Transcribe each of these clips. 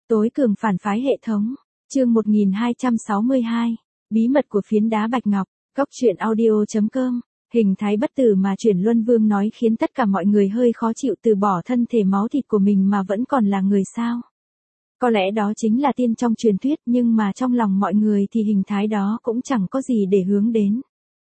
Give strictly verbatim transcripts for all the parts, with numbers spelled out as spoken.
Tối cường phản phái hệ thống. Chương một nghìn hai trăm sáu mươi hai. Bí mật của phiến đá bạch ngọc. Cốc truyện audio chấm com. Hình thái bất tử mà chuyển Luân Vương nói khiến tất cả mọi người hơi khó chịu, từ bỏ thân thể máu thịt của mình mà vẫn còn là người sao? Có lẽ đó chính là tiên trong truyền thuyết, nhưng mà trong lòng mọi người thì hình thái đó cũng chẳng có gì để hướng đến.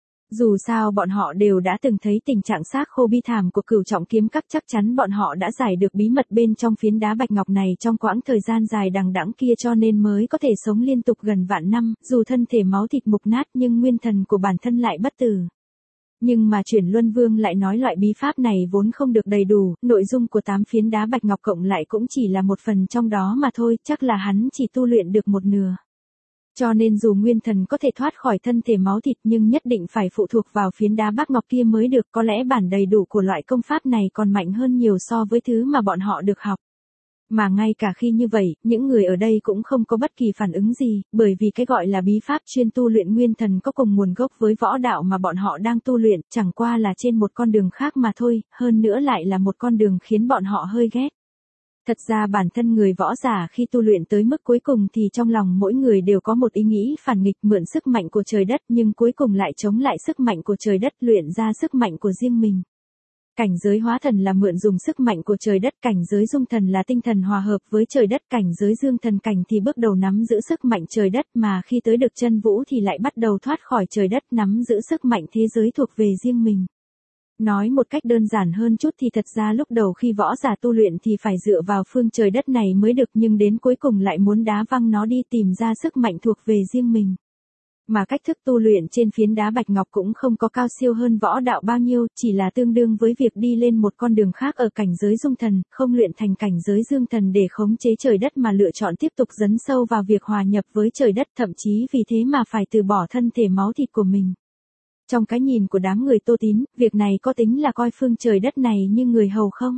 Dù sao bọn họ đều đã từng thấy tình trạng xác khô bi thảm của Cửu Trọng Kiếm Các, chắc chắn bọn họ đã giải được bí mật bên trong phiến đá bạch ngọc này trong quãng thời gian dài đằng đẵng kia, cho nên mới có thể sống liên tục gần vạn năm, dù thân thể máu thịt mục nát nhưng nguyên thần của bản thân lại bất tử. Nhưng mà chuyển Luân Vương lại nói loại bí pháp này vốn không được đầy đủ, nội dung của tám phiến đá bạch ngọc cộng lại cũng chỉ là một phần trong đó mà thôi, chắc là hắn chỉ tu luyện được một nửa. Cho nên dù nguyên thần có thể thoát khỏi thân thể máu thịt nhưng nhất định phải phụ thuộc vào phiến đá bạch ngọc kia mới được, có lẽ bản đầy đủ của loại công pháp này còn mạnh hơn nhiều so với thứ mà bọn họ được học. Mà ngay cả khi như vậy, những người ở đây cũng không có bất kỳ phản ứng gì, bởi vì cái gọi là bí pháp chuyên tu luyện nguyên thần có cùng nguồn gốc với võ đạo mà bọn họ đang tu luyện, chẳng qua là trên một con đường khác mà thôi, hơn nữa lại là một con đường khiến bọn họ hơi ghét. Thật ra bản thân người võ giả khi tu luyện tới mức cuối cùng thì trong lòng mỗi người đều có một ý nghĩ phản nghịch, mượn sức mạnh của trời đất nhưng cuối cùng lại chống lại sức mạnh của trời đất, luyện ra sức mạnh của riêng mình. Cảnh giới hóa thần là mượn dùng sức mạnh của trời đất, cảnh giới dung thần là tinh thần hòa hợp với trời đất, cảnh giới dương thần cảnh thì bước đầu nắm giữ sức mạnh trời đất, mà khi tới được chân vũ thì lại bắt đầu thoát khỏi trời đất, nắm giữ sức mạnh thế giới thuộc về riêng mình. Nói một cách đơn giản hơn chút thì thật ra lúc đầu khi võ giả tu luyện thì phải dựa vào phương trời đất này mới được, nhưng đến cuối cùng lại muốn đá văng nó đi, tìm ra sức mạnh thuộc về riêng mình. Mà cách thức tu luyện trên phiến đá bạch ngọc cũng không có cao siêu hơn võ đạo bao nhiêu, chỉ là tương đương với việc đi lên một con đường khác ở cảnh giới dung thần, không luyện thành cảnh giới dương thần để khống chế trời đất mà lựa chọn tiếp tục dấn sâu vào việc hòa nhập với trời đất, thậm chí vì thế mà phải từ bỏ thân thể máu thịt của mình. Trong cái nhìn của đám người Tô Tín, việc này có tính là coi phương trời đất này như người hầu không?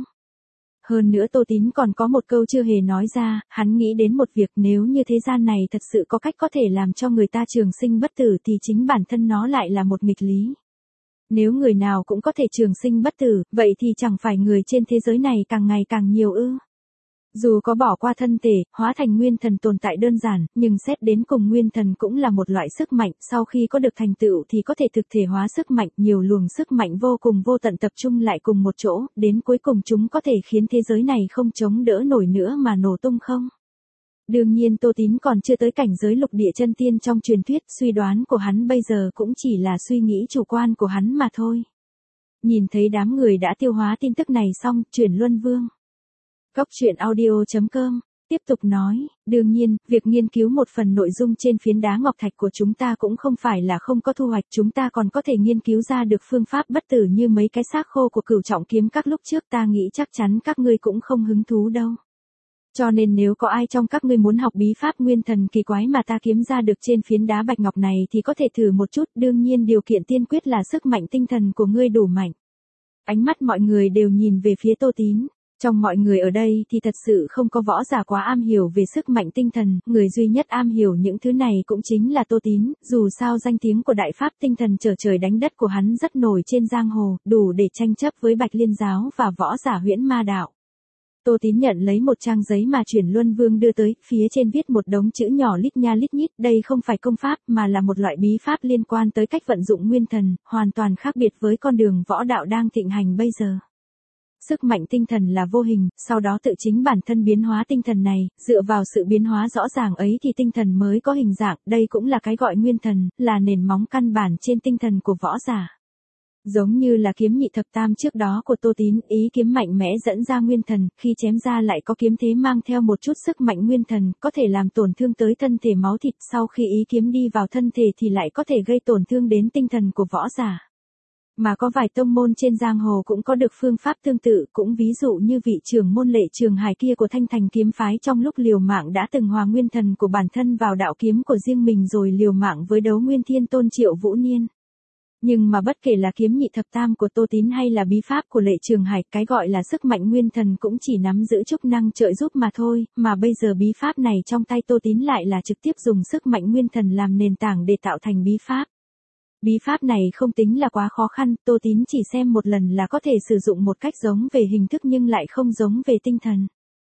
Hơn nữa Tô Tín còn có một câu chưa hề nói ra, hắn nghĩ đến một việc, nếu như thế gian này thật sự có cách có thể làm cho người ta trường sinh bất tử thì chính bản thân nó lại là một nghịch lý. Nếu người nào cũng có thể trường sinh bất tử, vậy thì chẳng phải người trên thế giới này càng ngày càng nhiều ư? Dù có bỏ qua thân thể, hóa thành nguyên thần tồn tại đơn giản, nhưng xét đến cùng nguyên thần cũng là một loại sức mạnh, sau khi có được thành tựu thì có thể thực thể hóa sức mạnh, nhiều luồng sức mạnh vô cùng vô tận tập trung lại cùng một chỗ, đến cuối cùng chúng có thể khiến thế giới này không chống đỡ nổi nữa mà nổ tung không? Đương nhiên Tô Tín còn chưa tới cảnh giới lục địa chân tiên trong truyền thuyết, suy đoán của hắn bây giờ cũng chỉ là suy nghĩ chủ quan của hắn mà thôi. Nhìn thấy đám người đã tiêu hóa tin tức này xong, chuyển Luân Vương. Cốc truyện audio chấm com tiếp tục nói, đương nhiên, việc nghiên cứu một phần nội dung trên phiến đá ngọc thạch của chúng ta cũng không phải là không có thu hoạch, chúng ta còn có thể nghiên cứu ra được phương pháp bất tử như mấy cái xác khô của Cửu Trọng Kiếm Các lúc trước, ta nghĩ chắc chắn các ngươi cũng không hứng thú đâu. Cho nên nếu có ai trong các ngươi muốn học bí pháp nguyên thần kỳ quái mà ta kiếm ra được trên phiến đá bạch ngọc này thì có thể thử một chút, đương nhiên điều kiện tiên quyết là sức mạnh tinh thần của ngươi đủ mạnh. Ánh mắt mọi người đều nhìn về phía Tô Tín. Trong mọi người ở đây thì thật sự không có võ giả quá am hiểu về sức mạnh tinh thần, người duy nhất am hiểu những thứ này cũng chính là Tô Tín, dù sao danh tiếng của đại pháp tinh thần trở trời đánh đất của hắn rất nổi trên giang hồ, đủ để tranh chấp với Bạch Liên giáo và võ giả Huyễn Ma đạo. Tô Tín nhận lấy một trang giấy mà chuyển Luân Vương đưa tới, phía trên viết một đống chữ nhỏ lít nha lít nhít, đây không phải công pháp mà là một loại bí pháp liên quan tới cách vận dụng nguyên thần, hoàn toàn khác biệt với con đường võ đạo đang thịnh hành bây giờ. Sức mạnh tinh thần là vô hình, sau đó tự chính bản thân biến hóa tinh thần này, dựa vào sự biến hóa rõ ràng ấy thì tinh thần mới có hình dạng, đây cũng là cái gọi nguyên thần, là nền móng căn bản trên tinh thần của võ giả. Giống như là kiếm nhị thập tam trước đó của Tô Tín, ý kiếm mạnh mẽ dẫn ra nguyên thần, khi chém ra lại có kiếm thế mang theo một chút sức mạnh nguyên thần, có thể làm tổn thương tới thân thể máu thịt, sau khi ý kiếm đi vào thân thể thì lại có thể gây tổn thương đến tinh thần của võ giả. Mà có vài tông môn trên giang hồ cũng có được phương pháp tương tự, cũng ví dụ như vị trưởng môn Lệ Trường Hải kia của Thanh Thành kiếm phái trong lúc liều mạng đã từng hòa nguyên thần của bản thân vào đạo kiếm của riêng mình rồi liều mạng với Đấu Nguyên Thiên Tôn Triệu Vũ Niên. Nhưng mà bất kể là kiếm nhị thập tam của Tô Tín hay là bí pháp của Lệ Trường Hải, cái gọi là sức mạnh nguyên thần cũng chỉ nắm giữ chức năng trợ giúp mà thôi, mà bây giờ bí pháp này trong tay Tô Tín lại là trực tiếp dùng sức mạnh nguyên thần làm nền tảng để tạo thành bí pháp. Bí pháp này không tính là quá khó khăn, Tô Tín chỉ xem một lần là có thể sử dụng một cách giống về hình thức nhưng lại không giống về tinh thần.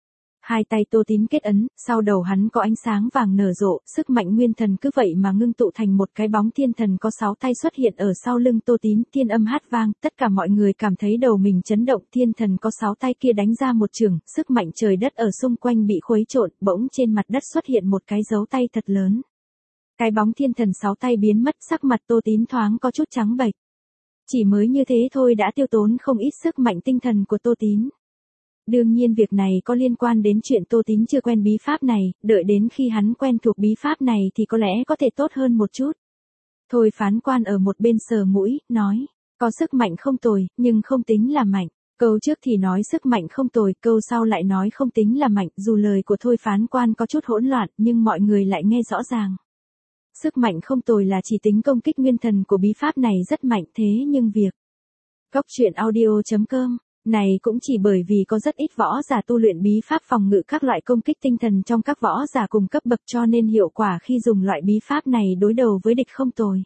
Hai tay Tô Tín kết ấn, sau đầu hắn có ánh sáng vàng nở rộ, sức mạnh nguyên thần cứ vậy mà ngưng tụ thành một cái bóng thiên thần có sáu tay xuất hiện ở sau lưng Tô Tín, thiên âm hát vang, tất cả mọi người cảm thấy đầu mình chấn động, thiên thần có sáu tay kia đánh ra một chưởng, sức mạnh trời đất ở xung quanh bị khuấy trộn, bỗng trên mặt đất xuất hiện một cái dấu tay thật lớn. Cái bóng thiên thần sáu tay biến mất, sắc mặt Tô Tín thoáng có chút trắng bệch. Chỉ mới như thế thôi đã tiêu tốn không ít sức mạnh tinh thần của Tô Tín. Đương nhiên việc này có liên quan đến chuyện Tô Tín chưa quen bí pháp này, đợi đến khi hắn quen thuộc bí pháp này thì có lẽ có thể tốt hơn một chút. Thôi phán quan ở một bên sờ mũi, nói, có sức mạnh không tồi, nhưng không tính là mạnh. Câu trước thì nói sức mạnh không tồi, câu sau lại nói không tính là mạnh, dù lời của Thôi phán quan có chút hỗn loạn nhưng mọi người lại nghe rõ ràng. Sức mạnh không tồi là chỉ tính công kích nguyên thần của bí pháp này rất mạnh, thế nhưng việc Cóc truyện audio chấm com này cũng chỉ bởi vì có rất ít võ giả tu luyện bí pháp phòng ngự các loại công kích tinh thần trong các võ giả cùng cấp bậc, cho nên hiệu quả khi dùng loại bí pháp này đối đầu với địch không tồi.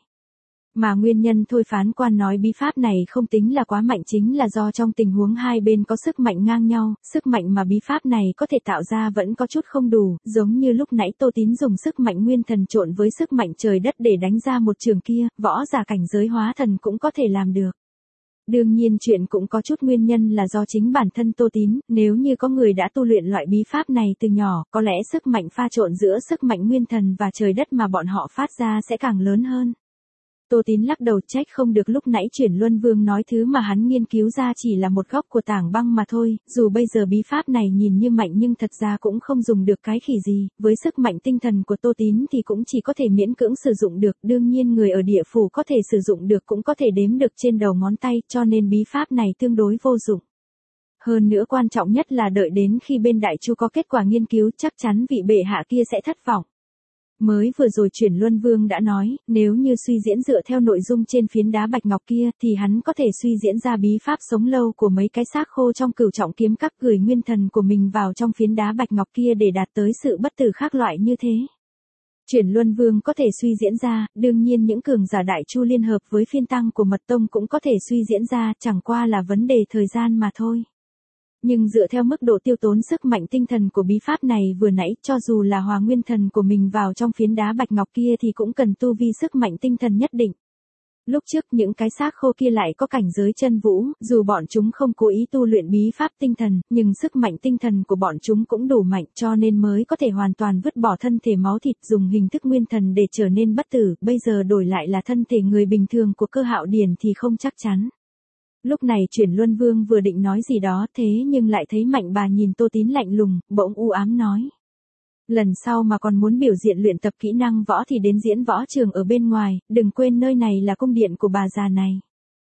Mà nguyên nhân Thôi phán quan nói bí pháp này không tính là quá mạnh chính là do trong tình huống hai bên có sức mạnh ngang nhau, sức mạnh mà bí pháp này có thể tạo ra vẫn có chút không đủ, giống như lúc nãy Tô Tín dùng sức mạnh nguyên thần trộn với sức mạnh trời đất để đánh ra một trường kia, võ giả cảnh giới hóa thần cũng có thể làm được. Đương nhiên chuyện cũng có chút nguyên nhân là do chính bản thân Tô Tín, nếu như có người đã tu luyện loại bí pháp này từ nhỏ, có lẽ sức mạnh pha trộn giữa sức mạnh nguyên thần và trời đất mà bọn họ phát ra sẽ càng lớn hơn. Tô Tín lắc đầu, trách không được lúc nãy Chuyển Luân Vương nói thứ mà hắn nghiên cứu ra chỉ là một góc của tảng băng mà thôi, dù bây giờ bí pháp này nhìn như mạnh nhưng thật ra cũng không dùng được cái khỉ gì, với sức mạnh tinh thần của Tô Tín thì cũng chỉ có thể miễn cưỡng sử dụng được, đương nhiên người ở địa phủ có thể sử dụng được cũng có thể đếm được trên đầu ngón tay, cho nên bí pháp này tương đối vô dụng. Hơn nữa quan trọng nhất là đợi đến khi bên Đại Chu có kết quả nghiên cứu chắc chắn vị bệ hạ kia sẽ thất vọng. Mới vừa rồi Chuyển Luân Vương đã nói, nếu như suy diễn dựa theo nội dung trên phiến đá bạch ngọc kia thì hắn có thể suy diễn ra bí pháp sống lâu của mấy cái xác khô trong Cửu Trọng Kiếm Các, gửi nguyên thần của mình vào trong phiến đá bạch ngọc kia để đạt tới sự bất tử khác loại như thế. Chuyển Luân Vương có thể suy diễn ra, đương nhiên những cường giả Đại Chu liên hợp với phiên tăng của Mật Tông cũng có thể suy diễn ra, chẳng qua là vấn đề thời gian mà thôi. Nhưng dựa theo mức độ tiêu tốn sức mạnh tinh thần của bí pháp này vừa nãy, cho dù là hòa nguyên thần của mình vào trong phiến đá bạch ngọc kia thì cũng cần tu vi sức mạnh tinh thần nhất định. Lúc trước những cái xác khô kia lại có cảnh giới chân vũ, dù bọn chúng không cố ý tu luyện bí pháp tinh thần, nhưng sức mạnh tinh thần của bọn chúng cũng đủ mạnh cho nên mới có thể hoàn toàn vứt bỏ thân thể máu thịt dùng hình thức nguyên thần để trở nên bất tử, bây giờ đổi lại là thân thể người bình thường của Cơ Hạo Điền thì không chắc chắn. Lúc này Chuyển Luân Vương vừa định nói gì đó thế nhưng lại thấy Mạnh Bà nhìn Tô Tín lạnh lùng, bỗng u ám nói. Lần sau mà còn muốn biểu diễn luyện tập kỹ năng võ thì đến diễn võ trường ở bên ngoài, đừng quên nơi này là cung điện của bà già này.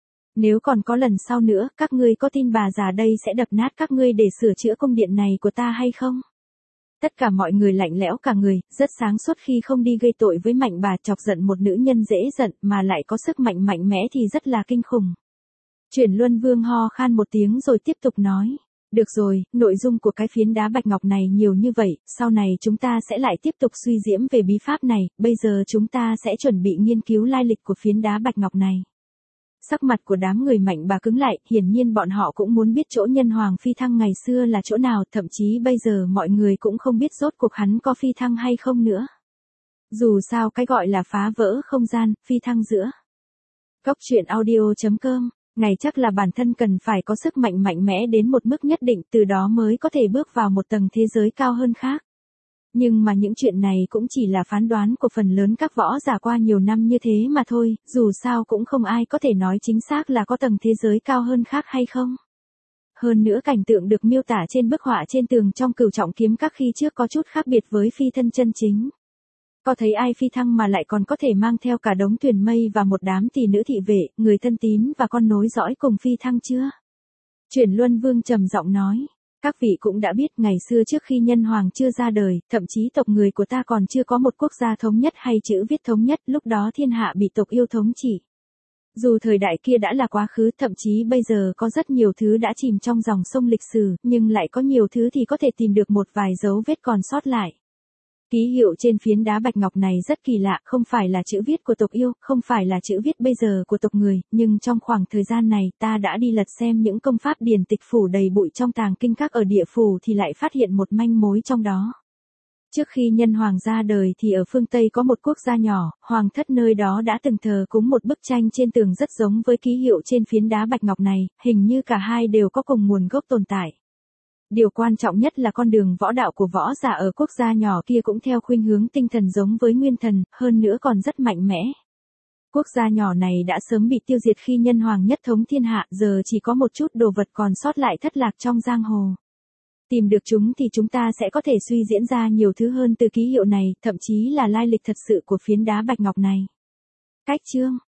Nếu còn có lần sau nữa, các ngươi có tin bà già đây sẽ đập nát các ngươi để sửa chữa cung điện này của ta hay không? Tất cả mọi người lạnh lẽo cả người, rất sáng suốt khi không đi gây tội với Mạnh Bà, chọc giận một nữ nhân dễ giận mà lại có sức mạnh mạnh mẽ thì rất là kinh khủng. Chuyển Luân Vương ho khan một tiếng rồi tiếp tục nói. Được rồi, nội dung của cái phiến đá bạch ngọc này nhiều như vậy, sau này chúng ta sẽ lại tiếp tục suy diễn về bí pháp này, bây giờ chúng ta sẽ chuẩn bị nghiên cứu lai lịch của phiến đá bạch ngọc này. Sắc mặt của đám người Mạnh Bà cứng lại, hiển nhiên bọn họ cũng muốn biết chỗ Nhân Hoàng phi thăng ngày xưa là chỗ nào, thậm chí bây giờ mọi người cũng không biết rốt cuộc hắn có phi thăng hay không nữa. Dù sao cái gọi là phá vỡ không gian, phi thăng giữa. Cóc truyện audio chấm com Này chắc là bản thân cần phải có sức mạnh mạnh mẽ đến một mức nhất định, từ đó mới có thể bước vào một tầng thế giới cao hơn khác. Nhưng mà những chuyện này cũng chỉ là phán đoán của phần lớn các võ giả qua nhiều năm như thế mà thôi, dù sao cũng không ai có thể nói chính xác là có tầng thế giới cao hơn khác hay không. Hơn nữa cảnh tượng được miêu tả trên bức họa trên tường trong Cửu Trọng Kiếm Các khi trước có chút khác biệt với phi thân chân chính. Có thấy ai phi thăng mà lại còn có thể mang theo cả đống thuyền mây và một đám tỷ nữ thị vệ, người thân tín và con nối dõi cùng phi thăng chưa? Chuyển Luân Vương trầm giọng nói, các vị cũng đã biết ngày xưa trước khi Nhân Hoàng chưa ra đời, thậm chí tộc người của ta còn chưa có một quốc gia thống nhất hay chữ viết thống nhất, lúc đó thiên hạ bị tộc yêu thống trị. Dù thời đại kia đã là quá khứ, thậm chí bây giờ có rất nhiều thứ đã chìm trong dòng sông lịch sử, nhưng lại có nhiều thứ thì có thể tìm được một vài dấu vết còn sót lại. Ký hiệu trên phiến đá bạch ngọc này rất kỳ lạ, không phải là chữ viết của tộc Yêu, không phải là chữ viết bây giờ của tộc Người, nhưng trong khoảng thời gian này ta đã đi lật xem những công pháp điển tịch phủ đầy bụi trong tàng kinh các ở địa phủ thì lại phát hiện một manh mối trong đó. Trước khi nhân hoàng ra đời thì ở phương Tây có một quốc gia nhỏ, hoàng thất nơi đó đã từng thờ cúng một bức tranh trên tường rất giống với ký hiệu trên phiến đá bạch ngọc này, hình như cả hai đều có cùng nguồn gốc tồn tại. Điều quan trọng nhất là con đường võ đạo của võ giả ở quốc gia nhỏ kia cũng theo khuynh hướng tinh thần giống với nguyên thần, hơn nữa còn rất mạnh mẽ. Quốc gia nhỏ này đã sớm bị tiêu diệt khi nhân hoàng nhất thống thiên hạ, giờ chỉ có một chút đồ vật còn sót lại thất lạc trong giang hồ. Tìm được chúng thì chúng ta sẽ có thể suy diễn ra nhiều thứ hơn từ ký hiệu này, thậm chí là lai lịch thật sự của phiến đá bạch ngọc này. Cách chương